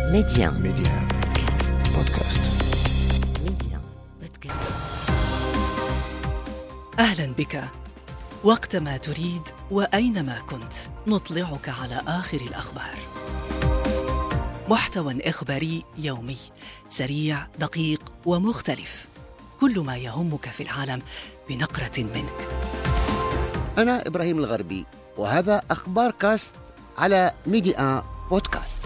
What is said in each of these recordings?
ميديان بودكاست. أهلا بك. وقتما تريد وأينما كنت نطلعك على آخر الأخبار. محتوى إخباري يومي سريع دقيق ومختلف، كل ما يهمك في العالم بنقرة منك. أنا إبراهيم الغربي، وهذا أخبار كاست على ميديان بودكاست.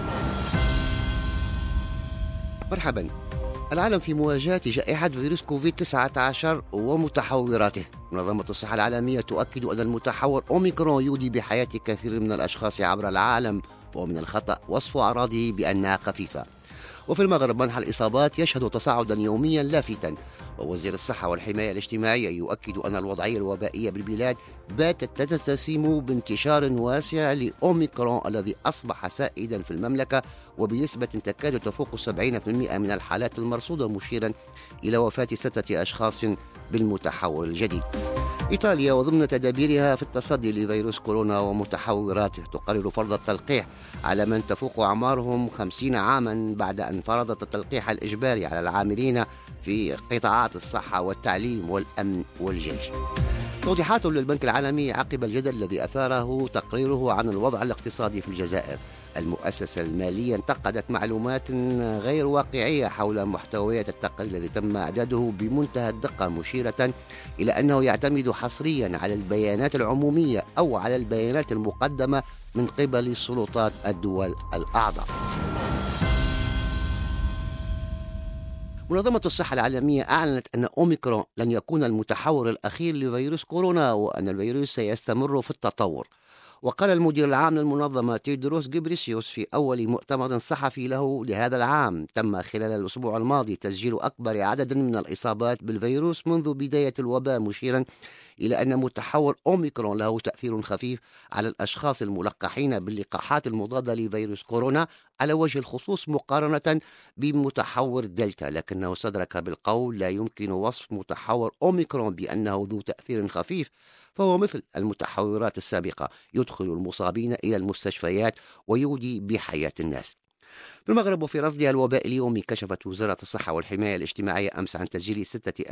مرحبا. العالم في مواجهة جائحة فيروس كوفيد-19 ومتحوراته. منظمة الصحة العالمية تؤكد أن المتحور أوميكرون يودي بحياة كثير من الأشخاص عبر العالم، ومن الخطأ وصف أعراضه بأنها خفيفة. وفي المغرب منح الإصابات يشهد تصاعدا يوميا لافتا، ووزير الصحة والحماية الاجتماعية يؤكد أن الوضعية الوبائية بالبلاد باتت تتسم بانتشار واسع لأوميكرون الذي أصبح سائدا في المملكة وبنسبة تكاد تفوق 70% من الحالات المرصودة، مشيرا إلى وفاة 6 أشخاص بالمتحور الجديد. إيطاليا وضمن تدابيرها في التصدي لفيروس كورونا ومتحوراته تقرر فرض التلقيح على من تفوق أعمارهم 50 عاما، بعد أن فرضت التلقيح الإجباري على العاملين في قطاعات الصحة والتعليم والأمن والجيش. توضيحات للبنك العالمي عقب الجدل الذي أثاره تقريره عن الوضع الاقتصادي في الجزائر. المؤسسة المالية انتقدت معلومات غير واقعية حول محتويات التقرير الذي تم إعداده بمنتهى الدقة، مشيرة إلى أنه يعتمد حصريا على البيانات العمومية أو على البيانات المقدمة من قبل سلطات الدول الأعضاء. منظمة الصحة العالمية أعلنت أن أوميكرون لن يكون المتحور الأخير لفيروس كورونا، وأن الفيروس سيستمر في التطور. وقال المدير العام للمنظمة تيدروس غبريسيوس في أول مؤتمر صحفي له لهذا العام: تم خلال الأسبوع الماضي تسجيل أكبر عدد من الإصابات بالفيروس منذ بداية الوباء، مشيرا إلى أن متحور أوميكرون له تأثير خفيف على الأشخاص الملقحين باللقاحات المضادة لفيروس كورونا على وجه الخصوص مقارنة بمتحور دلتا، لكنه استدرك بالقول: لا يمكن وصف متحور أوميكرون بأنه ذو تأثير خفيف، فهو مثل المتحورات السابقة يدخل المصابين إلى المستشفيات ويودي بحياة الناس. في المغرب وفي رصدها الوباء اليومي، كشفت وزارة الصحة والحماية الاجتماعية أمس عن تسجيل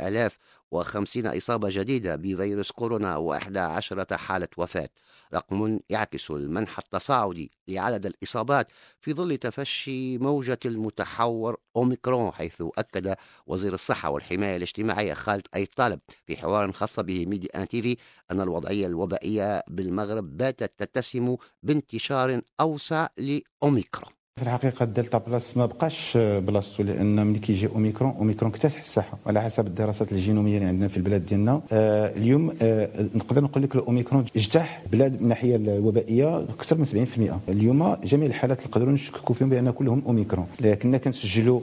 6050 إصابة جديدة بفيروس كورونا و11 حالة وفاة، رقم يعكس المنح التصاعدي لعدد الإصابات في ظل تفشي موجة المتحور أوميكرون، حيث أكد وزير الصحة والحماية الاجتماعية خالد أي طالب في حوار خاص به ميديان تيفي أن الوضعية الوبائية بالمغرب باتت تتسم بانتشار أوسع لأوميكرون. في الحقيقه الدلتا بلاس ما بقاش بلاصتو، لان ملي كيجي اوميكرون اكتسح الساحه على حسب الدراسات الجينوميه اللي عندنا في البلاد ديالنا. اليوم نقدر نقول لك الاوميكرون اجتاح البلاد من الناحيه الوبائيه اكثر من 70%. اليوم جميع الحالات نقدروا نشككوا فيهم بان كلهم اوميكرون، لكننا كنسجلوا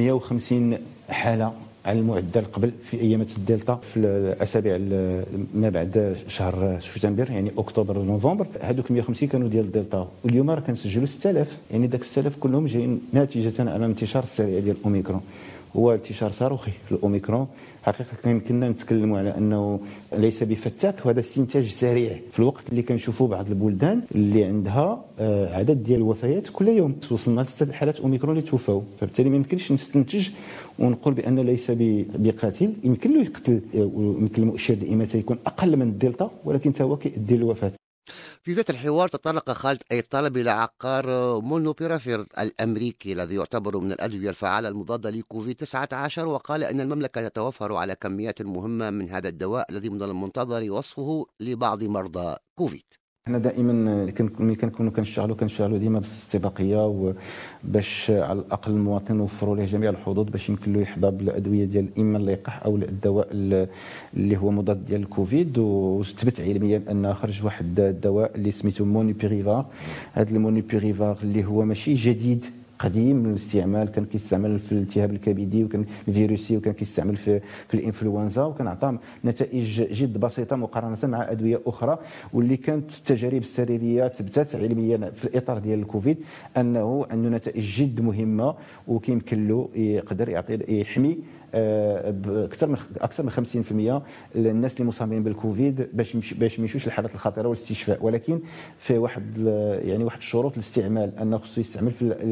150 حاله على المعدل قبل في ايامات الدلتا في الاسابيع ما بعد شهر سبتمبر، يعني اكتوبر نوفمبر. هذوك 150 كانوا ديال الدلتا، واليوم راه كنسجلوا 6000، يعني داك 6000 كلهم جايين نتيجه على الانتشار السريع ديال الاوميكرون. هو انتشار صاروخي في الاوميكرون. حقيقه يمكننا نتكلموا على انه ليس بفتاك، وهذا استنتاج سريع في الوقت اللي كنشوفوا بعض البلدان اللي عندها عدد ديال الوفيات كل يوم وصلنا ل 6 حالات اوميكرون اللي توفاو، فبالتالي ما يمكنش نستنتج ونقول بان ليس بقاتل. يمكن له يقتل، ويمكن المؤشر دائما يكون اقل من الدلتا، ولكن حتى هو كيؤدي للوفاه. في ذات الحوار تطرق خالد أي طالب إلى عقار مونوبيرافير الأمريكي الذي يعتبر من الأدوية الفعالة المضادة لكوفيد-19، وقال أن المملكة تتوفر على كميات مهمة من هذا الدواء الذي من المنتظر وصفه لبعض مرضى كوفيد. احنا دائما ملي كنكونوا كنشتغلوا ديما باستباقيه، باش على الاقل المواطن نوفروا له جميع الحظوظ باش يمكن له يحظى بالادويه ديال اما اللقاح او الدواء اللي هو مضاد ديال الكوفيد. وثبت علميا ان خرج واحد الدواء اللي سميتو مونوبيريفار. هذا المونوبيريفار اللي هو ماشي جديد، قديم من الاستعمال، كان كيستعمل في الالتهاب الكبدي وكان الفيروسي، وكان كيستعمل في الانفلونزا، وكان عطى نتائج جد بسيطه مقارنه مع ادويه اخرى. واللي كانت التجارب السريريه ثبتت علميا في الاطار ديال الكوفيد انه عنده نتائج جد مهمه، وكيمكن له يقدر يحمي اكثر من 50% الناس اللي مصابين بالكوفيد باش ما يمشوش للحالات الخطيره والاستشفاء. ولكن في واحد الشروط الاستعمال، انه خصو يستعمل في الايام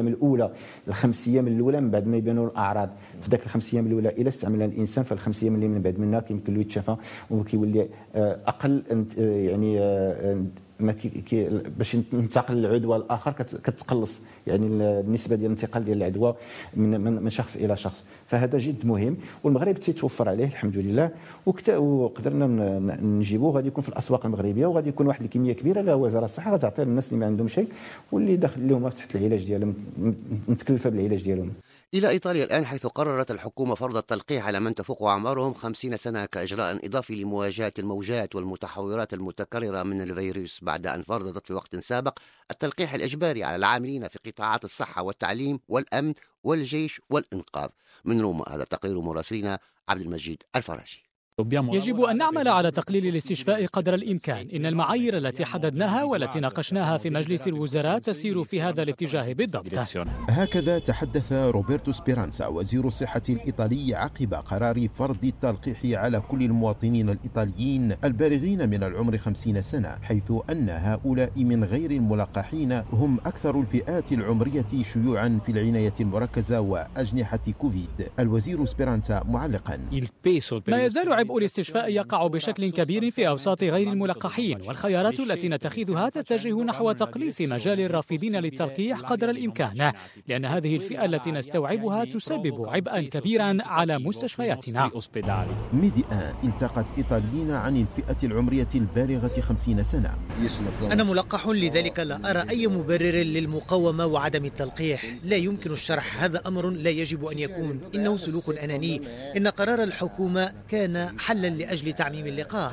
الاولى، الخمس ايام الاولى من بعد ما يبانوا الاعراض، في ذاك الخمس ايام الاولى الى استعملها الانسان، في الخمس ايام اللي من بعد منها كيمكن له يتشافى وكيولي اقل يعني ما باش ينتقل العدوى الاخر كتقلص، يعني النسبه ديال الانتقال ديال العدوى من شخص الى شخص. فهذا جد مهم، والمغرب تيتوفر عليه الحمد لله، وقدرنا نجيبوه. غادي يكون في الاسواق المغربيه، وغادي يكون واحد الكميه كبيره لا وزاره الصحه غتعطي للناس اللي ما عندهم شيء واللي داخل لهم تحت العلاج ديالهم، متكلفه بالعلاج ديالهم. إلى إيطاليا الآن، حيث قررت الحكومة فرض التلقيح على من تفوق أعمارهم 50 سنة كإجراء إضافي لمواجهة الموجات والمتحورات المتكررة من الفيروس، بعد أن فرضت في وقت سابق التلقيح الإجباري على العاملين في قطاعات الصحة والتعليم والأمن والجيش والإنقاذ. من روما هذا تقرير مراسلنا عبد المجيد الفراشي. يجب أن نعمل على تقليل الاستشفاء قدر الإمكان. إن المعايير التي حددناها والتي ناقشناها في مجلس الوزراء تسير في هذا الاتجاه بالضبط. هكذا تحدث روبرتو سبيرانسا وزير الصحة الإيطالي عقب قرار فرض التلقيح على كل المواطنين الإيطاليين البالغين من العمر 50 سنة، حيث أن هؤلاء من غير الملقحين هم أكثر الفئات العمرية شيوعا في العناية المركزة وأجنحة كوفيد. الوزير سبيرانسا معلقا: ما يزال عبء الاستشفاء يقع بشكل كبير في أوساط غير الملقحين، والخيارات التي نتخذها تتجه نحو تقليص مجال الرافضين للتلقيح قدر الإمكان، لأن هذه الفئة التي نستوعبها تسبب عبئا كبيرا على مستشفياتنا. ميدي التقت إيطاليين عن الفئة العمرية البالغة 50 سنة. أنا ملقح، لذلك لا أرى أي مبرر للمقاومة وعدم التلقيح. لا يمكن الشرح، هذا أمر لا يجب أن يكون، إنه سلوك أناني. إن قرار الحكومة كان حلا لأجل تعميم اللقاح.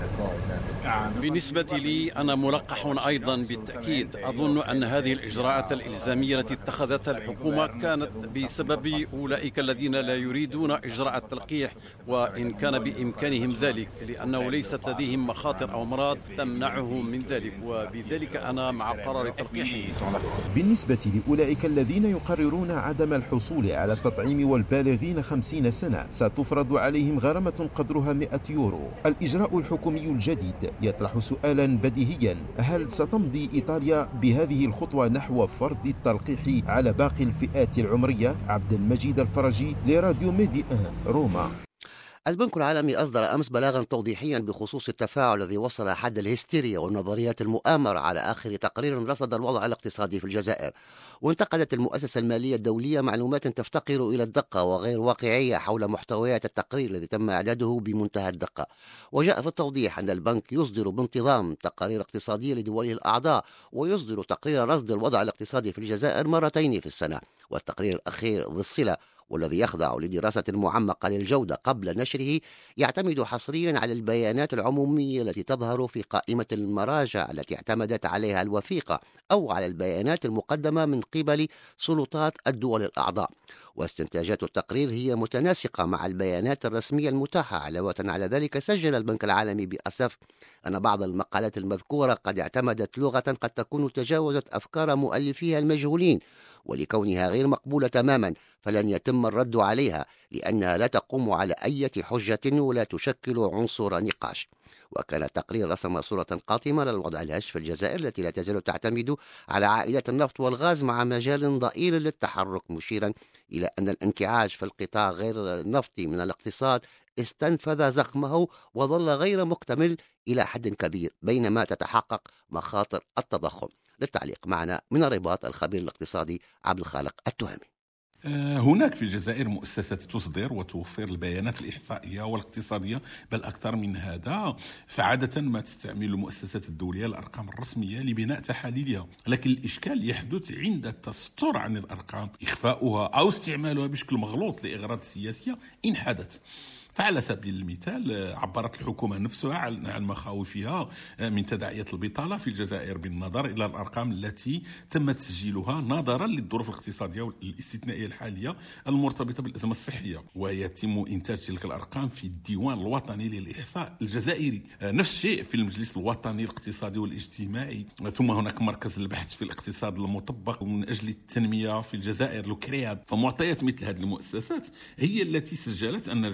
بالنسبة لي أنا ملقح أيضا بالتأكيد. أظن أن هذه الإجراءات الإلزامية التي اتخذتها الحكومة كانت بسبب أولئك الذين لا يريدون إجراء التلقيح، وإن كان بإمكانهم ذلك، لأنه ليست لديهم مخاطر أو أمراض تمنعهم من ذلك، وبذلك أنا مع قرار تلقيحه. بالنسبة لأولئك الذين يقررون عدم الحصول على التطعيم والبالغين 50 سنة، ستفرض عليهم غرامة قدرها 100 يورو. الإجراء الحكومي الجديد يطرح سؤالا بديهيا: هل ستمضي إيطاليا بهذه الخطوة نحو فرض التلقيح على باقي الفئات العمرية؟ عبد المجيد الفرجي لراديو ميدي روما. البنك العالمي أصدر أمس بلاغا توضيحيا بخصوص التفاعل الذي وصل حد الهستيريا والنظريات المؤامرة على آخر تقرير رصد الوضع الاقتصادي في الجزائر. وانتقدت المؤسسة المالية الدولية معلومات تفتقر إلى الدقة وغير واقعية حول محتويات التقرير الذي تم إعداده بمنتهى الدقة. وجاء في التوضيح أن البنك يصدر بانتظام تقارير اقتصادية لدوله الأعضاء، ويصدر تقرير رصد الوضع الاقتصادي في الجزائر مرتين في السنة، والتقرير الأخير ذي الصلة والذي يخضع لدراسة معمقة للجودة قبل نشره يعتمد حصريا على البيانات العمومية التي تظهر في قائمة المراجع التي اعتمدت عليها الوثيقة، أو على البيانات المقدمة من قبل سلطات الدول الأعضاء. واستنتاجات التقرير هي متناسقة مع البيانات الرسمية المتاحة. علاوة على ذلك، سجل البنك العالمي بأسف أن بعض المقالات المذكورة قد اعتمدت لغة قد تكون تجاوزت أفكار مؤلفيها المجهولين، ولكونها غير مقبولة تماما فلن يتم الرد عليها، لأنها لا تقوم على أي حجة ولا تشكل عنصر نقاش. وكان التقرير رسم صورة قاتمة للوضع الهش في الجزائر التي لا تزال تعتمد على عائدات النفط والغاز مع مجال ضئيل للتحرك، مشيرا إلى أن الانتعاش في القطاع غير النفطي من الاقتصاد استنفذ زخمه وظل غير مكتمل إلى حد كبير، بينما تتحقق مخاطر التضخم. للتعليق معنا من الرباط الخبير الاقتصادي عبد الخالق التهامي. هناك في الجزائر مؤسسات تصدر وتوفر البيانات الإحصائية والاقتصادية، بل أكثر من هذا، فعادة ما تستعمل المؤسسات الدولية الأرقام الرسمية لبناء تحاليلها، لكن الإشكال يحدث عند التستر عن الأرقام، إخفاؤها أو استعمالها بشكل مغلوط لإغراض سياسية إن حدث. فعلى سبيل المثال، عبرت الحكومة نفسها عن مخاوفها من تداعيات البطالة في الجزائر بالنظر إلى الأرقام التي تم تسجيلها نظرا للظروف الاقتصادية الاستثنائية الحالية المرتبطة بالأزمة الصحية، ويتم إنتاج تلك الأرقام في الديوان الوطني للإحصاء الجزائري. نفس الشيء في المجلس الوطني الاقتصادي والاجتماعي. ثم هناك مركز البحث في الاقتصاد المطبق من أجل التنمية في الجزائر الكرياب. فمعطيات مثل هذه المؤسسات هي التي سجلت أن الجزائر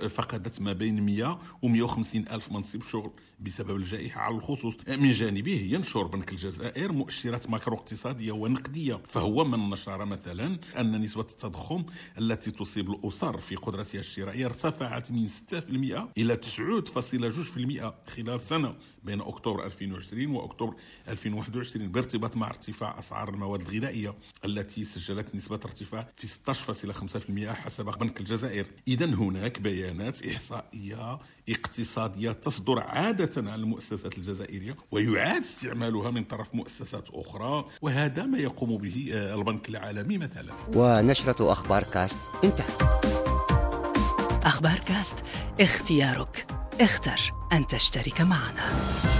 فقدت ما بين 100 و 150 ألف منصب شغل بسبب الجائحة. على الخصوص من جانبه ينشر بنك الجزائر مؤشرات ماكرو اقتصادية ونقدية، فهو من نشر مثلا أن نسبة التضخم التي تصيب الأسر في قدرتها الشرائية ارتفعت من 6% إلى 9.2% خلال سنة بين أكتوبر 2020 وأكتوبر 2021، بارتباط مع ارتفاع أسعار المواد الغذائية التي سجلت نسبة ارتفاع في 16.5% حسب بنك الجزائر. إذن هناك بيانات إحصائية اقتصادية تصدر عادة عن المؤسسات الجزائرية ويعاد استعمالها من طرف مؤسسات أخرى، وهذا ما يقوم به البنك العالمي مثلا. ونشرة أخبار كاست انتهت. أخبار كاست، اختيارك، اختر أن تشترك معنا.